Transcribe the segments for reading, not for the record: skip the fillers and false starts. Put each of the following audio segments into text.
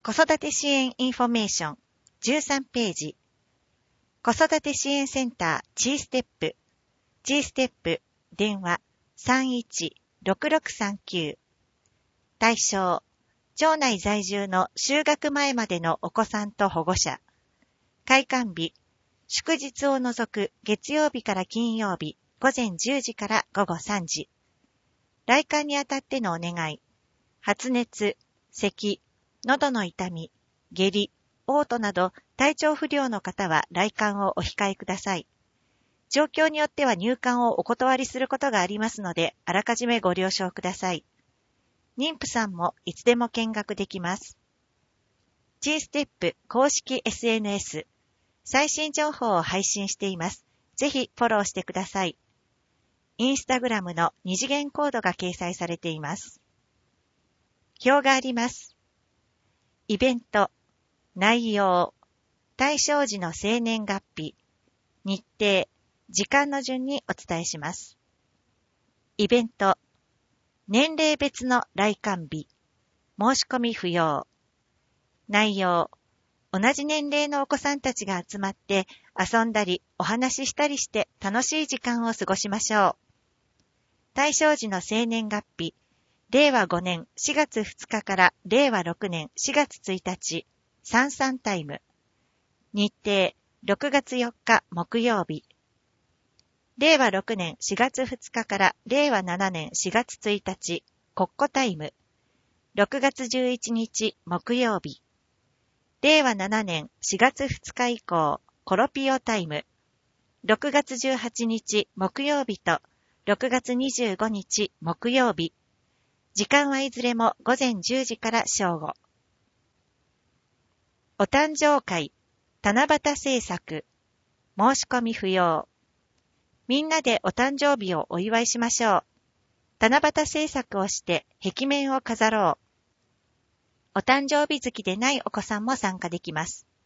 子育て支援インフォメーション13ページ。子育て支援センター G ステップ。G ステップ電話 31-6639。対象、町内在住の就学前までのお子さんと保護者。開館日、祝日を除く月曜日から金曜日午前10時から午後3時。来館にあたってのお願い。発熱、咳、喉の痛み、下痢、嘔吐など体調不良の方は来館をお控えください。状況によっては入館をお断りすることがありますので、あらかじめご了承ください。妊婦さんもいつでも見学できます。G ステップ公式 SNS、最新情報を配信しています。ぜひフォローしてください。インスタグラムの二次元コードが掲載されています。表があります。イベント、内容、対象時の生年月日、日程、時間の順にお伝えします。イベント、年齢別の来館日、申し込み不要。内容、同じ年齢のお子さんたちが集まって遊んだりお話ししたりして楽しい時間を過ごしましょう。対象時の生年月日、令和5年4月2日から令和6年4月1日、33タイム。日程、6月4日木曜日。令和6年4月2日から令和7年4月1日、コッコタイム。6月11日木曜日。令和7年4月2日以降、コロピオタイム。6月18日木曜日と6月25日木曜日。時間はいずれも午前10時から正午。お誕生会、七夕制作、申し込み不要。みんなでお誕生日をお祝いしましょう。七夕制作をして壁面を飾ろう。お誕生日月でないお子さんも参加できます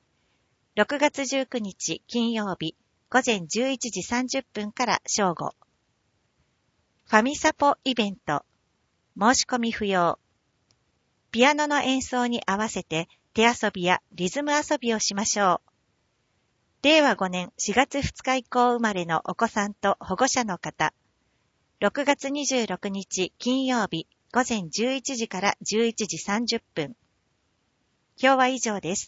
。6月19日金曜日、午前11時30分から正午。ファミサポイベント、申し込み不要。ピアノの演奏に合わせて手遊びやリズム遊びをしましょう。令和5年4月2日以降生まれのお子さんと保護者の方。6月26日金曜日午前11時から11時30分。表は以上です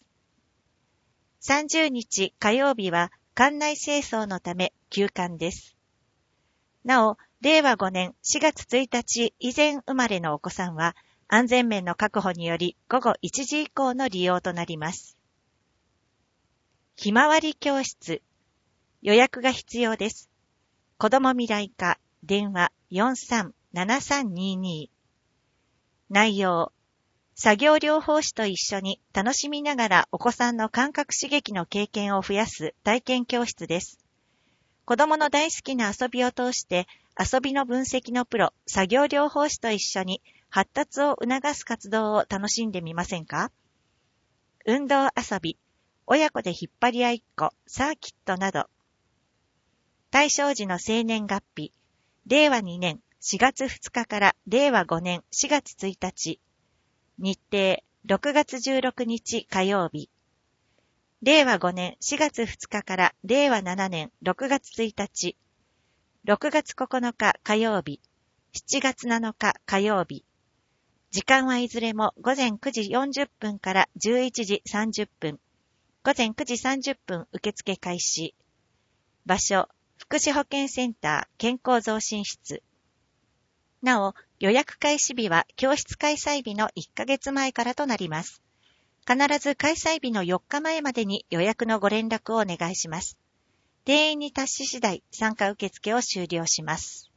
。30日火曜日は館内清掃のため休館です。なお、令和5年4月1日以前生まれのお子さんは安全面の確保により午後1時以降の利用となります。ひまわり教室。予約が必要です。子ども未来課電話 437322。内容。作業療法士と一緒に楽しみながらお子さんの感覚刺激の経験を増やす体験教室です。子供の大好きな遊びを通して遊びの分析のプロ、作業療法士と一緒に発達を促す活動を楽しんでみませんか？運動遊び、親子で引っ張り合いっこ、サーキットなど。対象時の生年月日、令和2年4月2日から令和5年4月1日。日程、6月16日火曜日。令和5年4月2日から令和7年6月1日。6月9日火曜日。7月7日火曜日。時間はいずれも午前9時40分から11時30分。午前9時30分受付開始。場所、福祉保健センター健康増進室。なお、予約開始日は教室開催日の1ヶ月前からとなります。必ず開催日の4日前までに予約のご連絡をお願いします。定員に達し次第参加受付を終了します。